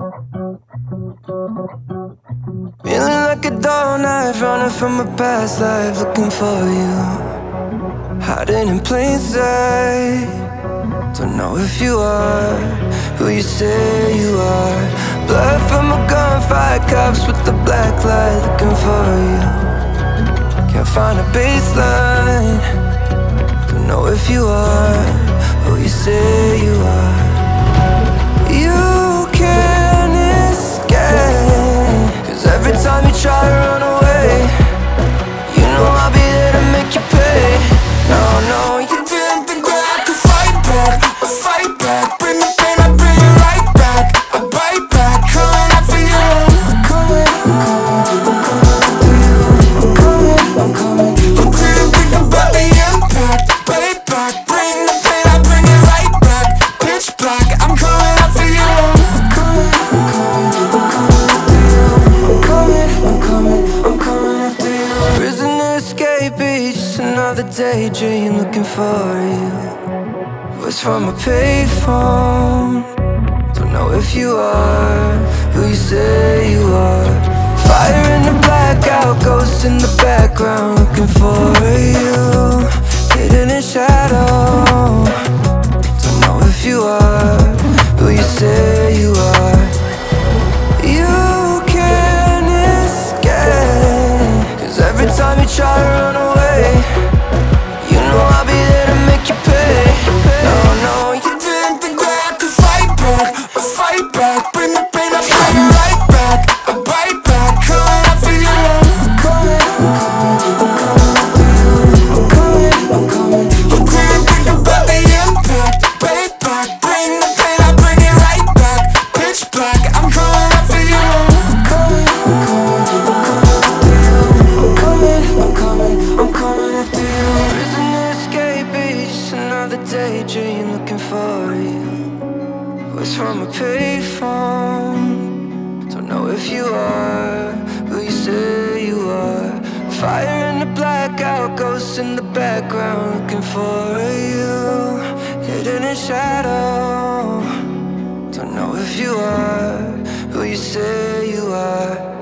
Feeling like a dull knife, running from a past life, looking for you, hiding in plain sight. Don't know if you are who you say you are. Blood from a gunfight, cops with the black light, looking for you. Can't find a baseline. Don't know if you are who you say you are. You can't escape, 'cause every time you try to run away, you know I'll be there to make you pay. No, no, you didn't think that I could fight back. I fight back, bring the pain, I bring it right back. I bite back, coming after you. I'm coming, I'm coming, I'm coming, I'm coming. You didn't think about the impact. Pay back, bring the pain, I bring it right back. Pitch black, I'm coming after you. I'm coming, I'm coming, I'm coming, I'm coming after you. Prisoner escapee, just another daydream, looking for you. Voice from a payphone. Don't know if you are who you say you are. Fire in the blackout, ghosts in the background, looking for you, hidden in shadow. Don't know if you are who you say you are. You can't escape, 'cause every time you try to run away, you know I'll be there to make you pay. No, no, you didn't think that I could fight back. I fight back, bring the pain, I bring it right back. I bite back, coming after you. I'm coming, I'm coming, I'm coming, I'm coming. You didn't think about the impact. Pay back, bring the pain, I bring it right back. Pitch black, I'm coming after you. I'm coming, I'm coming, I'm coming, I'm coming after you. Prisoner escapee, just another daydream, looking for you. Voice from a payphone. Don't know if you are who you say you are. Fire in the blackout, ghosts in the background, looking for you, hidden in shadow. Don't know if you are who you say you are.